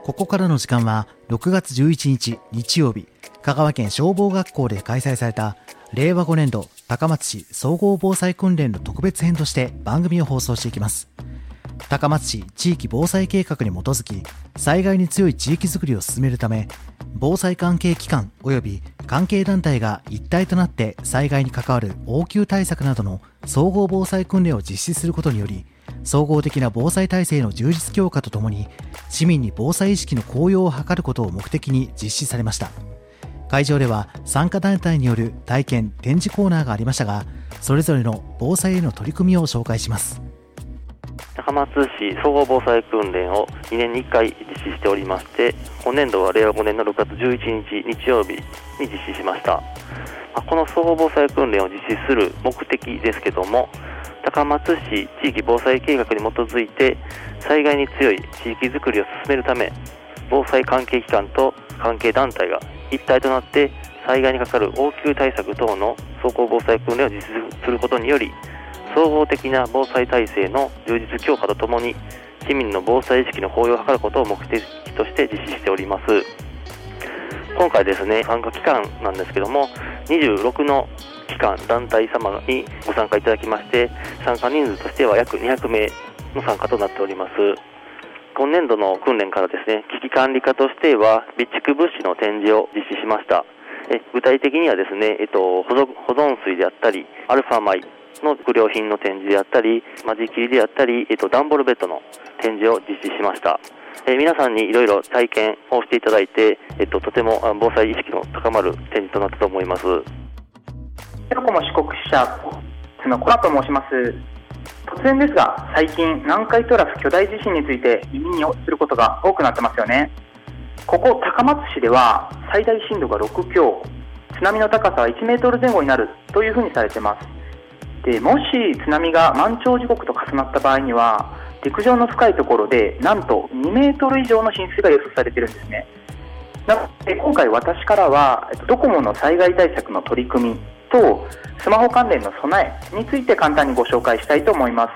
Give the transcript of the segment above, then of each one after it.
ここからの時間は6月11日日曜日、香川県消防学校で開催された令和5年度高松市総合防災訓練の特別編として番組を放送していきます。高松市地域防災計画に基づき、災害に強い地域づくりを進めるため、防災関係機関及び関係団体が一体となって災害に関わる応急対策などの総合防災訓練を実施することにより、総合的な防災体制の充実強化とともに、市民に防災意識の向上を図ることを目的に実施されました。会場では参加団体による体験・展示コーナーがありましたが、それぞれの防災への取り組みを紹介します。 高松市総合防災訓練を2年に1回実施しておりまして、今年度は令和5年の6月11日日曜日に実施しました。この総合防災訓練を実施する目的ですけども、高松市地域防災計画に基づいて災害に強い地域づくりを進めるため、防災関係機関と関係団体が一体となって災害に関わる応急対策等の総合防災訓練を実施することにより、総合的な防災体制の充実強化とともに市民の防災意識の向上を図ることを目的として実施しております。今回ですね、参加期間なんですけども、26の機関団体様にご参加いただきまして、参加人数としては約200名の参加となっております。今年度の訓練からですね、危機管理課としては備蓄物資の展示を実施しました。具体的にはですね、保存水であったりアルファ米の食料品の展示であったり、間仕切りであったり、段ボールベッドの展示を実施しました。皆さんにいろいろ体験をしていただいて、とても防災意識の高まる展示となったと思います。 ドコモ四国支社のコラと申します。突然ですが、最近南海トラフ巨大地震について耳にすることが多くなってますよね。ここ高松市では最大震度が6強、津波の高さは1メートル前後になるというふうにされています。でもし津波が満潮時刻と重なった場合には、陸上の深いところでなんと2メートル以上の浸水が予想されているんですね。なので今回私からはドコモの災害対策の取り組みとスマホ関連の備えについて簡単にご紹介したいと思います。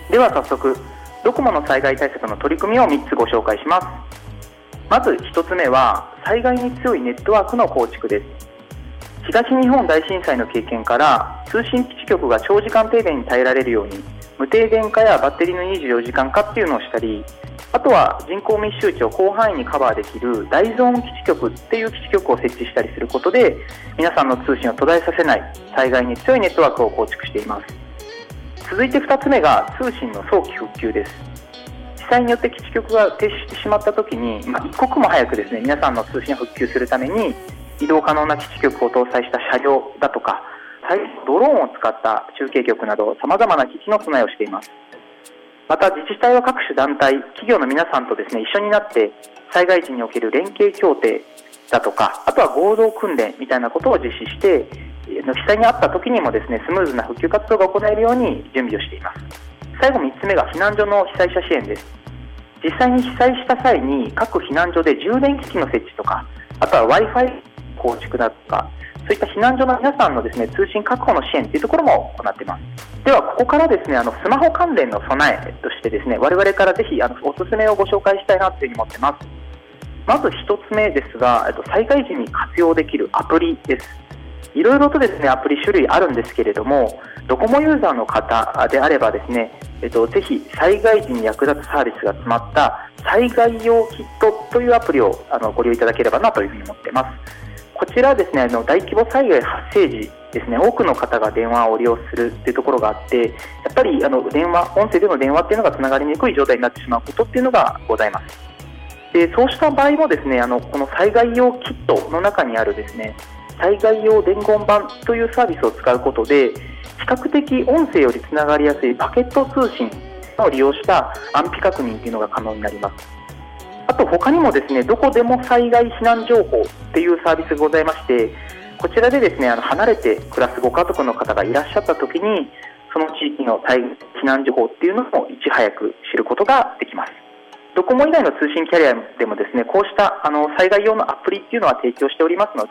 では早速ドコモの災害対策の取り組みを3つご紹介します。まず1つ目は災害に強いネットワークの構築です。東日本大震災の経験から通信基地局が長時間停電に耐えられるように無停電化やバッテリーの24時間化っていうのをしたり、あとは人口密集地を広範囲にカバーできる大ゾーン基地局っていう基地局を設置したりすることで、皆さんの通信を途絶えさせない災害に強いネットワークを構築しています。続いて2つ目が通信の早期復旧です。被災によって基地局が停止してしまった時に、一刻も早くですね、皆さんの通信を復旧するために移動可能な基地局を搭載した車両だとか、ドローンを使った中継局など様々な機器の備えをしています。また自治体は各種団体、企業の皆さんとですね、一緒になって災害時における連携協定だとか、あとは合同訓練みたいなことを実施して、被災にあった時にもですね、スムーズな復旧活動が行えるように準備をしています。最後3つ目が避難所の被災者支援です。実際に被災した際に各避難所で充電機器の設置とか、あとは Wi-Fi 構築だとか、そういった避難所の皆さんのですね、通信確保の支援というところも行っています。ではここからですね、スマホ関連の備えとしてですね、我々からぜひおすすめをご紹介したいなというふうに思っています。まず一つ目ですが、災害時に活用できるアプリです。いろいろとですね、アプリ種類あるんですけれども、ドコモユーザーの方であればですね、ぜひ災害時に役立つサービスが詰まった災害用キットというアプリをご利用いただければなというふうに思っています。こちらはですね、大規模災害発生時ですね、多くの方が電話を利用するというところがあって、やっぱり音声での電話っていうのがつながりにくい状態になってしまうことっていうのがございます。で、そうした場合もですね、この災害用キットの中にあるですね、災害用伝言板というサービスを使うことで、比較的音声よりつながりやすいパケット通信を利用した安否確認というのが可能になります。あと他にもですね、どこでも災害避難情報っていうサービスがございまして、こちらでですね、離れて暮らすご家族の方がいらっしゃった時に、その地域の避難情報っていうのをいち早く知ることができます。ドコモ以外の通信キャリアでもですね、こうした災害用のアプリっていうのは提供しておりますので、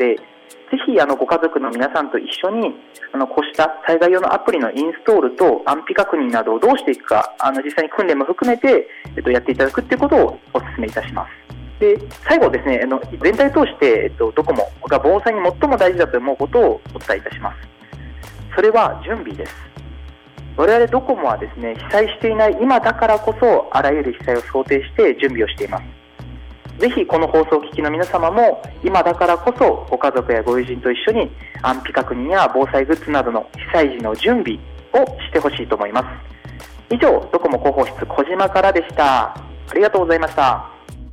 ぜひご家族の皆さんと一緒にこうした災害用のアプリのインストールと安否確認などをどうしていくか実際に訓練も含めて、やっていただくということをお勧めいたします。で最後ですね、全体を通して、ドコモが防災に最も大事だと思うことをお伝えいたします。それは準備です。我々ドコモはですね、被災していない今だからこそあらゆる被災を想定して準備をしています。ぜひこの放送を聞きの皆様も今だからこそご家族やご友人と一緒に安否確認や防災グッズなどの被災時の準備をしてほしいと思います。以上、ドコモ広報室小島からでした。ありがとうございました。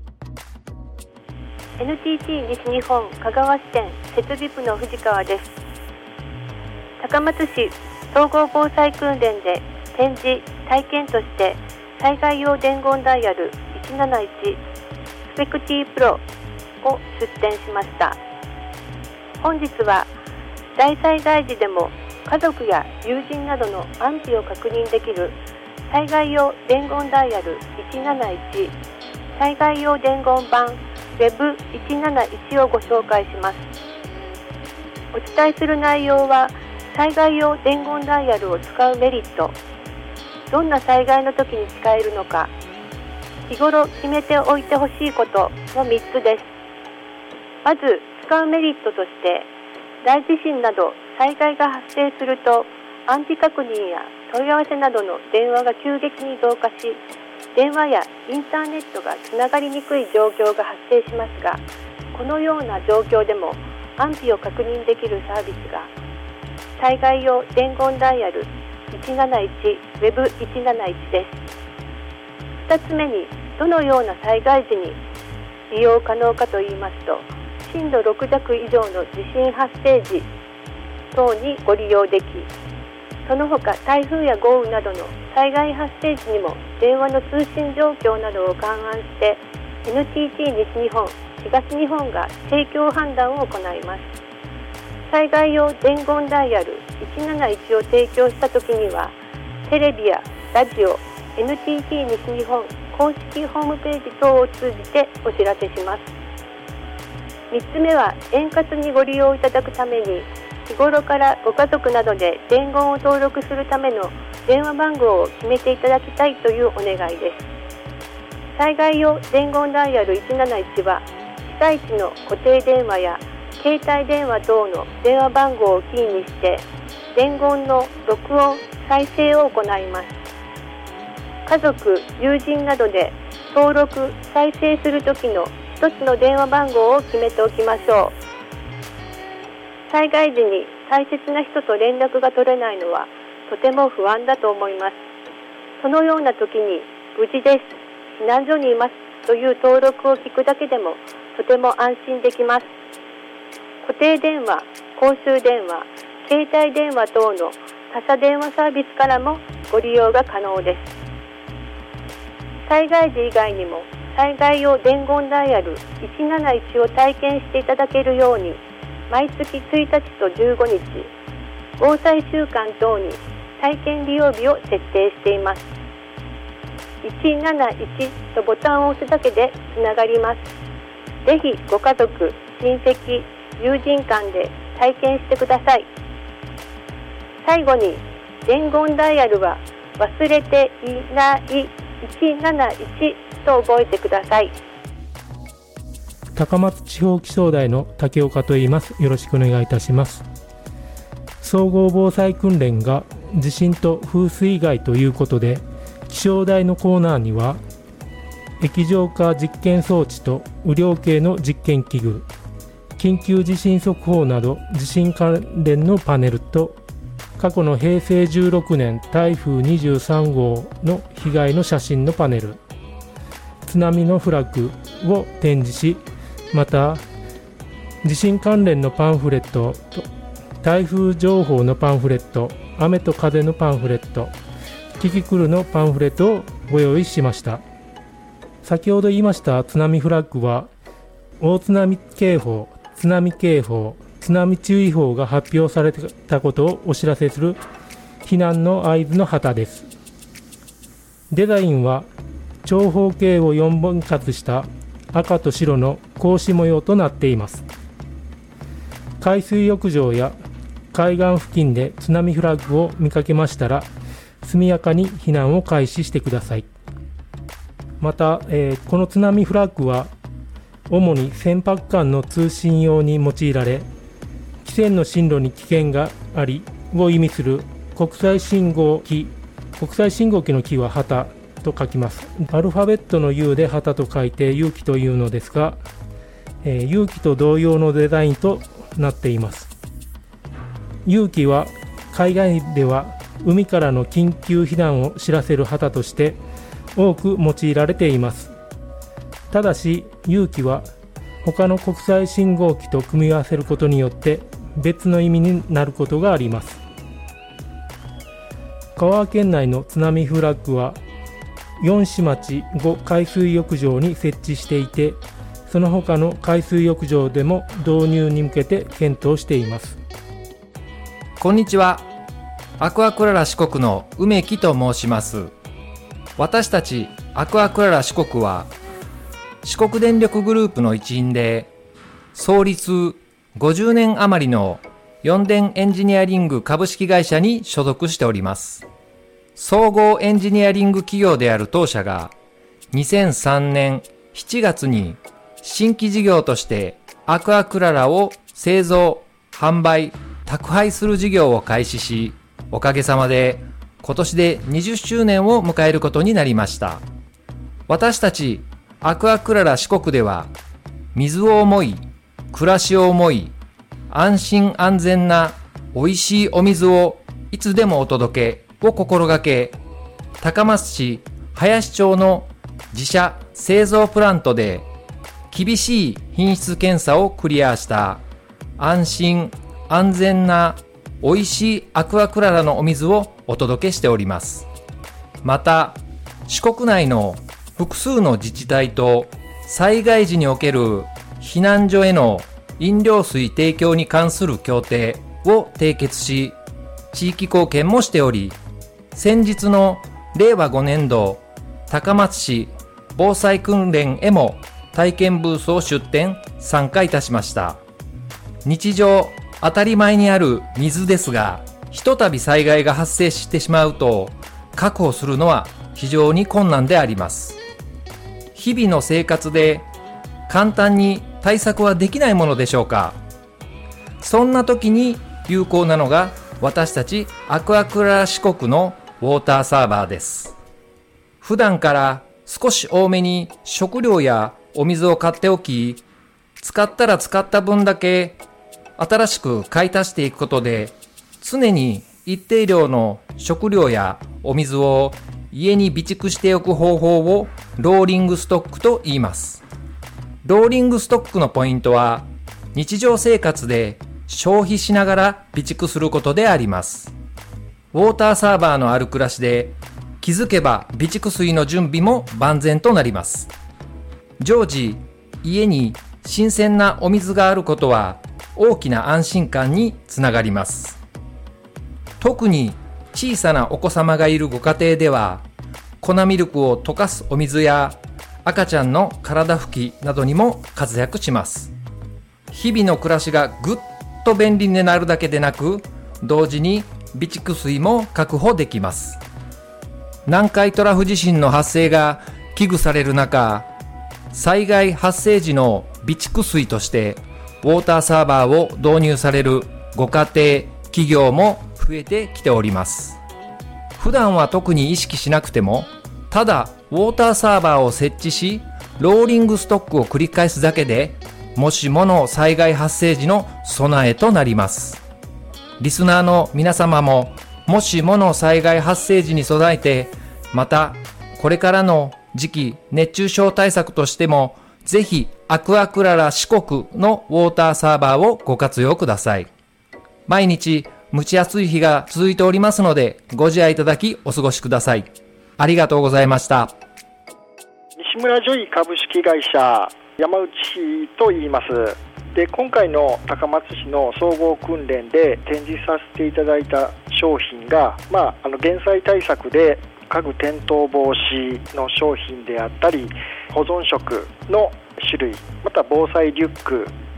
NTT 西日本香川支店設備部の藤川です。高松市総合防災訓練で展示体験として災害用伝言ダイヤル171スペクティプロを出展しました。本日は大災害時でも家族や友人などの安否を確認できる災害用伝言ダイヤル171災害用伝言版 Web171 をご紹介します。お伝えする内容は災害用伝言ダイヤルを使うメリット、どんな災害の時に使えるのか、日頃決めておいてほしいことの3つです。まず使うメリットとして、大地震など災害が発生すると安否確認や問い合わせなどの電話が急激に増加し、電話やインターネットがつながりにくい状況が発生しますが、このような状況でも安否を確認できるサービスが災害用伝言ダイヤル171 Web171 です。2つ目に、どのような災害時に利用可能かといいますと、震度6弱以上の地震発生時等にご利用でき、その他台風や豪雨などの災害発生時にも電話の通信状況などを勘案して NTT 西日本、東日本が提供判断を行います。災害用伝言ダイヤル171を提供したときには、テレビやラジオ、NTT 西日本公式ホームページ等を通じてお知らせします。3つ目は、円滑にご利用いただくために、日頃からご家族などで伝言を登録するための電話番号を決めていただきたいというお願いです。災害用伝言ダイヤル171は、被災地の固定電話や携帯電話等の電話番号をキーにして伝言の録音・再生を行います。家族・友人などで登録・再生するときの一つの電話番号を決めておきましょう。災害時に大切な人と連絡が取れないのはとても不安だと思います。そのような時に無事です、避難所にいますという登録を聞くだけでもとても安心できます。固定電話、公衆電話、携帯電話等の他社電話サービスからもご利用が可能です。災害時以外にも災害用伝言ダイヤル171を体験していただけるように、毎月1日と15日、防災週間等に体験利用日を設定しています。171とボタンを押すだけでつながります。ぜひご家族、親戚、友人間で体験してください。最後に、伝言ダイヤルは忘れていない171と覚えてください。 高松地方気象台の竹岡と言います。よろしくお願いいたします。総合防災訓練が地震と風水害ということで、気象台のコーナーには液状化実験装置と雨量計の実験器具、緊急地震速報など地震関連のパネルと、過去の平成16年台風23号の被害の写真のパネル、津波のフラッグを展示し、また地震関連のパンフレットと台風情報のパンフレット、雨と風のパンフレット、キキクルのパンフレットをご用意しました。先ほど言いました津波フラッグは、大津波警報、津波警報、津波注意報が発表されたことをお知らせする避難の合図の旗です。デザインは長方形を4分割した赤と白の格子模様となっています。 海水浴場や海岸付近で津波フラッグを見かけましたら、速やかに避難を開始してください。また、この津波フラッグは主に船舶間の通信用に用いられ、汽船の進路に危険がありを意味する国際信号機の機は旗と書きます。アルファベットの U で旗と書いて勇気というのですが、勇気と同様のデザインとなっています。勇気は海外では海からの緊急避難を知らせる旗として多く用いられています。ただし勇気は他の国際信号機と組み合わせることによって別の意味になることがあります。香川県内の津波フラッグは4市町5海水浴場に設置していて、その他の海水浴場でも導入に向けて検討しています。 こんにちは。アクアクララ四国の梅木と申します。私たちアクアクララ四国は四国電力グループの一員で、創立50年余りの四電エンジニアリング株式会社に所属しております。総合エンジニアリング企業である当社が2003年7月に新規事業としてアクアクララを製造、販売、宅配する事業を開始し、おかげさまで今年で20周年を迎えることになりました。私たちアクアクララ四国では、水を思い、暮らしを思い、安心安全な美味しいお水をいつでもお届けを心がけ、高松市林町の自社製造プラントで厳しい品質検査をクリアした安心安全な美味しいアクアクララのお水をお届けしております。また、四国内の複数の自治体と災害時における避難所への飲料水提供に関する協定を締結し、地域貢献もしており、先日の令和5年度高松市防災訓練へも体験ブースを出展参加いたしました。日常当たり前にある水ですが、ひとたび災害が発生してしまうと確保するのは非常に困難であります。日々の生活で簡単に対策はできないものでしょうか。そんな時に有効なのが私たちアクアクララ四国のウォーターサーバーです。普段から少し多めに食料やお水を買っておき、使ったら使った分だけ新しく買い足していくことで、常に一定量の食料やお水を家に備蓄しておく方法をローリングストックと言います。ローリングストックのポイントは、日常生活で消費しながら備蓄することであります。ウォーターサーバーのある暮らしで、気づけば備蓄水の準備も万全となります。常時、家に新鮮なお水があることは大きな安心感につながります。特に小さなお子様がいるご家庭では、粉ミルクを溶かすお水や赤ちゃんの体拭きなどにも活躍します。日々の暮らしがぐっと便利になるだけでなく、同時に備蓄水も確保できます。南海トラフ地震の発生が危惧される中、災害発生時の備蓄水としてウォーターサーバーを導入されるご家庭、企業も増えてきております。普段は特に意識しなくても、ただウォーターサーバーを設置し、ローリングストックを繰り返すだけで、もしもの災害発生時の備えとなります。リスナーの皆様も、もしもの災害発生時に備えて、またこれからの時期熱中症対策としても、ぜひアクアクララ四国のウォーターサーバーをご活用ください。毎日蒸し暑い日が続いておりますので、ご自愛いただきお過ごしください。ありがとうございました。 西村ジョイ株式会社山内と言います。で、今回の高松市の総合訓練で展示させていただいた商品が、減災対策で家具転倒防止の商品であったり、保存食の種類、また防災リュック、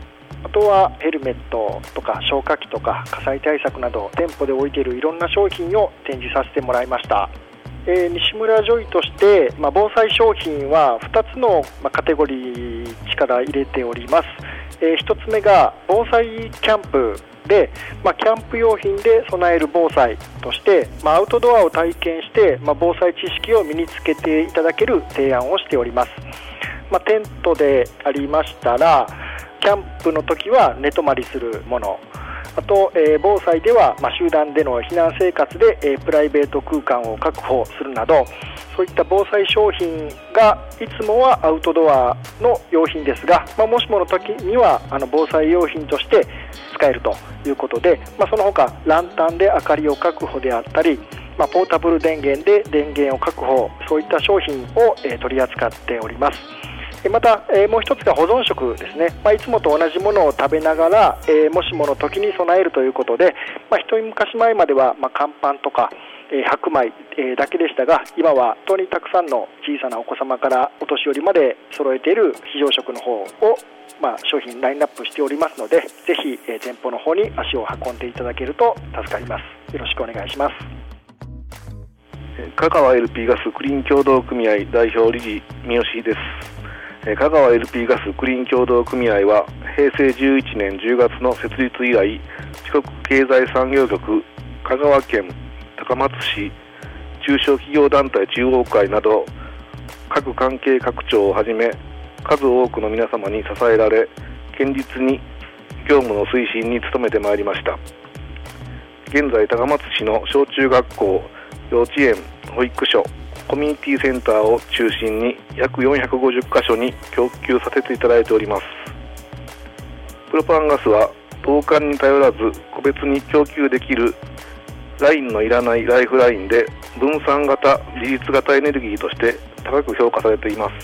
あとはヘルメットとか消火器とか火災対策など店舗で置いているいろんな商品を展示させてもらいました。西村ジョイとして、防災商品は2つの、カテゴリー力入れております。1つ目が防災キャンプで、キャンプ用品で備える防災として、アウトドアを体験して、防災知識を身につけていただける提案をしております。テントでありましたらキャンプの時は寝泊まりするもの、あと、防災では、集団での避難生活で、プライベート空間を確保するなど、そういった防災商品がいつもはアウトドアの用品ですが、もしもの時には防災用品として使えるということで、その他ランタンで明かりを確保であったり、ポータブル電源で電源を確保、そういった商品を、取り扱っております。また、もう一つが保存食ですね。いつもと同じものを食べながら、もしもの時に備えるということで、一昔前までは、乾パンとか、白米、だけでしたが、今は本当にたくさんの小さなお子様からお年寄りまで揃えている非常食の方を、商品ラインナップしておりますので、ぜひ、店舗の方に足を運んでいただけると助かります。よろしくお願いします。 香川 LP ガスクリーン協同組合代表理事三好です。香川 LP ガスクリーン協同組合は平成11年10月の設立以来、四国経済産業局、香川県、高松市、中小企業団体中央会など各関係各庁をはじめ数多くの皆様に支えられ、堅実に業務の推進に努めてまいりました。現在高松市の小中学校、幼稚園、保育所、コミュニティセンターを中心に約450カ所に供給させていただいております。プロパンガスは投管に頼らず個別に供給できるラインのいらないライフラインで分散型自立型エネルギーとして高く評価されています。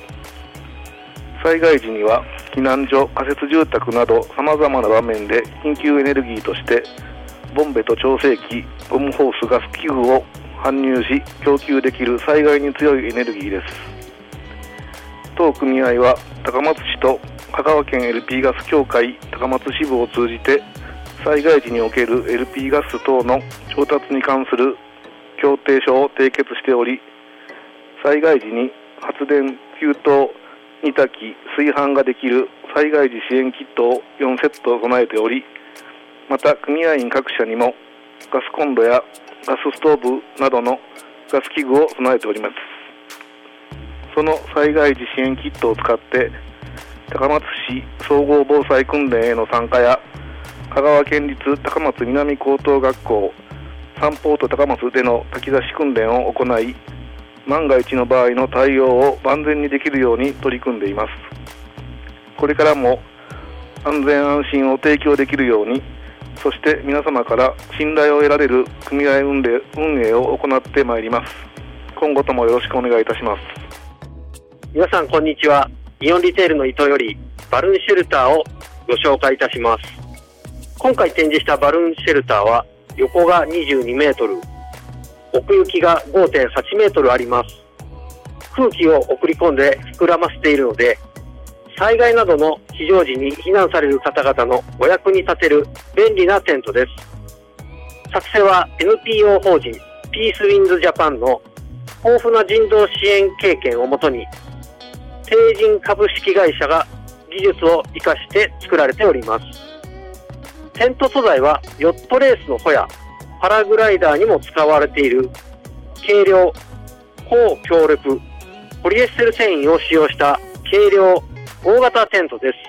災害時には避難所、仮設住宅などさまざまな場面で緊急エネルギーとしてボンベと調整器、ゴムホース、ガス器具を搬入し供給できる災害に強いエネルギーです。当組合は高松市と香川県 LP ガス協会高松支部を通じて災害時における LP ガス等の調達に関する協定書を締結しており、災害時に発電、給湯、煮炊き、炊飯ができる災害時支援キットを4セット備えており、また組合員各社にもガスコンロやガスストーブなどのガス器具を備えております。その災害時支援キットを使って高松市総合防災訓練への参加や香川県立高松南高等学校サンポート高松での炊き出し訓練を行い、万が一の場合の対応を万全にできるように取り組んでいます。これからも安全安心を提供できるように、そして皆様から信頼を得られる組合運営を行ってまいります。今後ともよろしくお願いいたします。 皆さんこんにちは。イオンリテールの伊藤よりバルーンシェルターをご紹介いたします。今回展示したバルーンシェルターは横が22メートル、奥行きが 5.8 メートルあります。空気を送り込んで膨らませているので、災害などの非常時に避難される方々のお役に立てる便利なテントです。作成は NPO 法人ピースウィンズジャパンの豊富な人道支援経験をもとに、帝人株式会社が技術を生かして作られております。テント素材はヨットレースの帆やパラグライダーにも使われている軽量高強力ポリエステル繊維を使用した軽量大型テントです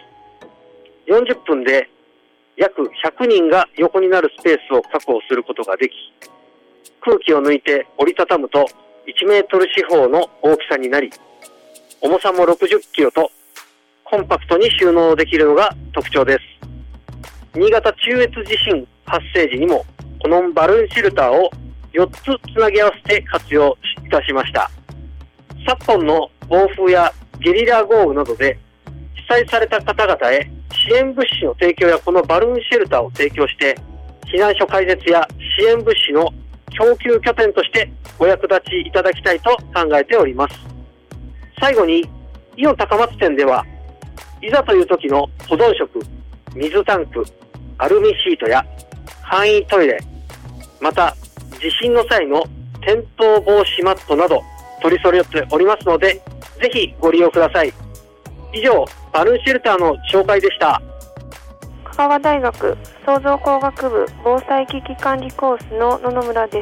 。40分で約100人が横になるスペースを確保することができ、空気を抜いて折りたたむと1メートル四方の大きさになり、重さも60キロとコンパクトに収納できるのが特徴です。新潟中越地震発生時にもこのバルーンシェルターを4つつなぎ合わせて活用いたしました。昨今の暴風やゲリラ豪雨などで被災された方々へ支援物資の提供やこのバルーンシェルターを提供して、避難所開設や支援物資の供給拠点としてお役立ちいただきたいと考えております。最後にイオン高松店ではいざという時の保存食、 水タンク、アルミシートや簡易トイレ、また地震の際の転倒防止マットなど取り揃えておりますので、ぜひご利用ください。以上、バルーンシェルターの紹介でした。 香川大学創造工学部防災危機管理コースの野々村です。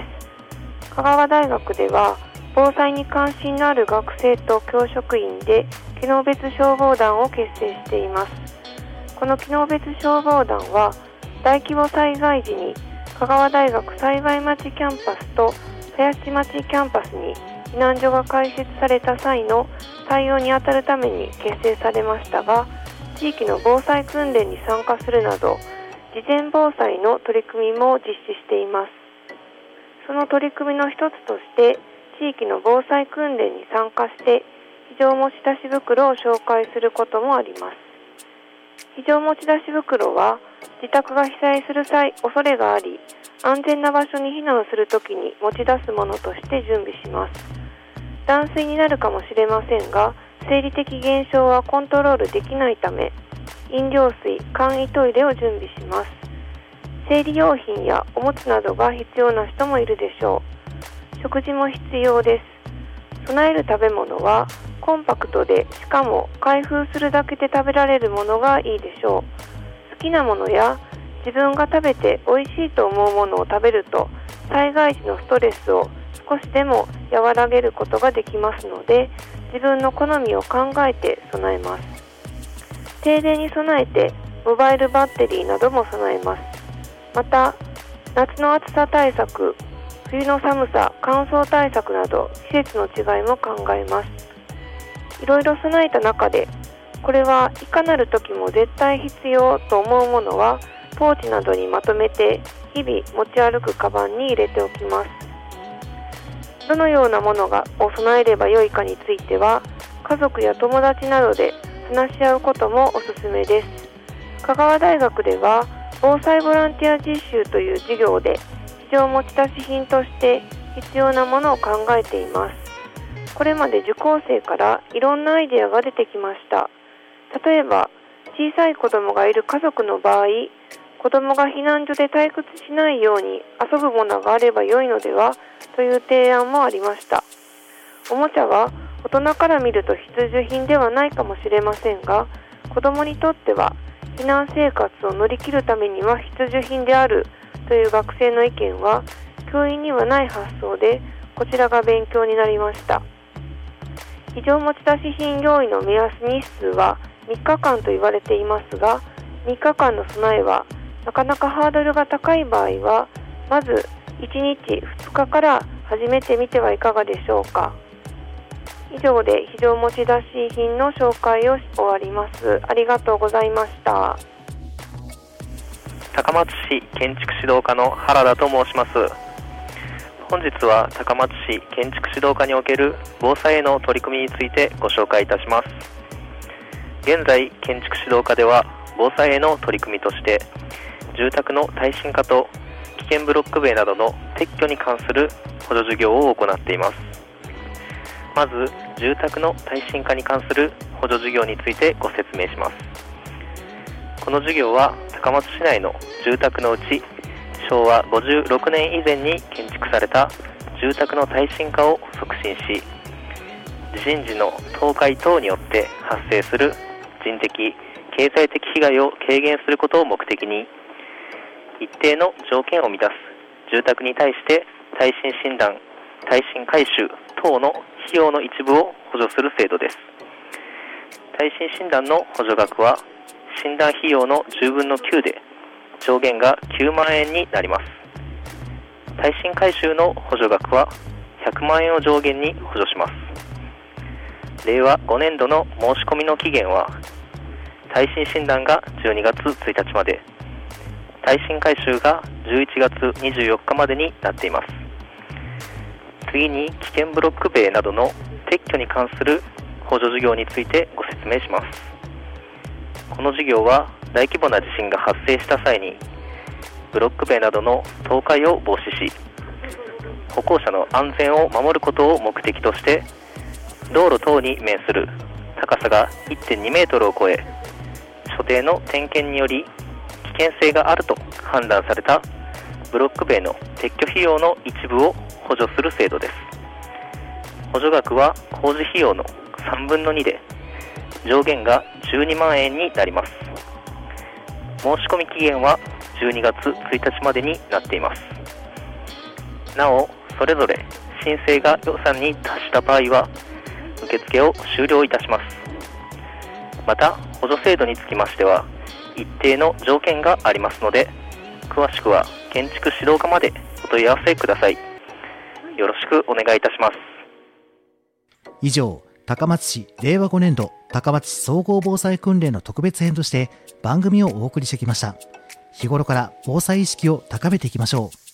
香川大学では防災に関心のある学生と教職員で機能別消防団を結成しています。この機能別消防団は大規模災害時に香川大学幸町キャンパスと林町キャンパスに避難所が開設された際の対応に当たるために結成されましたが、地域の防災訓練に参加するなど事前防災の取り組みも実施しています。その取り組みの一つとして地域の防災訓練に参加して非常持ち出し袋を紹介することもあります。非常持ち出し袋は自宅が被災する恐れがあり、安全な場所に避難するときに持ち出すものとして準備します。断水になるかもしれませんが、生理的現象はコントロールできないため、飲料水、簡易トイレを準備します。生理用品やおむつなどが必要な人もいるでしょう。食事も必要です。備える食べ物はコンパクトで、しかも開封するだけで食べられるものがいいでしょう。好きなものや自分が食べて美味しいと思うものを食べると、災害時のストレスを少しでも和らげることができますので、自分の好みを考えて備えます。停電に備えてモバイルバッテリーなども備えます。また夏の暑さ対策、冬の寒さ、乾燥対策など季節の違いも考えます。いろいろ備えた中で、これはいかなる時も絶対必要と思うものはポーチなどにまとめて日々持ち歩くカバンに入れておきます。どのようなものを備えればよいかについては、家族や友達などで話し合うこともおすすめです。香川大学では防災ボランティア実習という授業で非常持ち出し品として必要なものを考えています。これまで受講生からいろんなアイデアが出てきました。例えば小さい子供がいる家族の場合、子供が避難所で退屈しないように遊ぶものがあれば良いのではという提案もありました。おもちゃは大人から見ると必需品ではないかもしれませんが、子供にとっては避難生活を乗り切るためには必需品であるという学生の意見は教員にはない発想で、こちらが勉強になりました。非常持ち出し品用意の目安日数は3日間と言われていますが、3日間の備えはなかなかハードルが高い場合は、まず1日2日から始めてみてはいかがでしょうか。以上で非常持ち出し品の紹介を終わります。ありがとうございました。 高松市建築指導課の原田と申します。本日は高松市建築指導課における防災への取り組みについてご紹介いたします。現在建築指導課では防災への取り組みとして、住宅の耐震化と危険ブロック塀などの撤去に関する補助事業を行っています。まず住宅の耐震化に関する補助事業についてご説明します。この事業は高松市内の住宅のうち、昭和56年以前に建築された住宅の耐震化を促進し、地震時の倒壊等によって発生する人的・経済的被害を軽減することを目的に、一定の条件を満たす住宅に対して耐震診断、耐震改修等の費用の一部を補助する制度です。耐震診断の補助額は診断費用の10分の9で、上限が9万円になります。耐震改修の補助額は100万円を上限に補助します。令和5年度の申し込みの期限は、耐震診断が12月1日まで、耐震改修が11月24日までになっています。次に危険ブロック塀などの撤去に関する補助事業についてご説明します。この事業は大規模な地震が発生した際にブロック塀などの倒壊を防止し、歩行者の安全を守ることを目的として、道路等に面する高さが 1.2 メートルを超え、所定の点検により険性があると判断されたブロック塀の撤去費用の一部を補助する制度です。補助額は工事費用の3分の2で、上限が12万円になります。申し込み期限は12月1日までになっています。なお、それぞれ申請が予算に達した場合は受付を終了いたします。また、補助制度につきましては一定の条件がありますので、詳しくは建築指導課までお問い合わせください。よろしくお願いいたします。 以上、高松市令和5年度高松市総合防災訓練の特別編として番組をお送りしてきました。日頃から防災意識を高めていきましょう。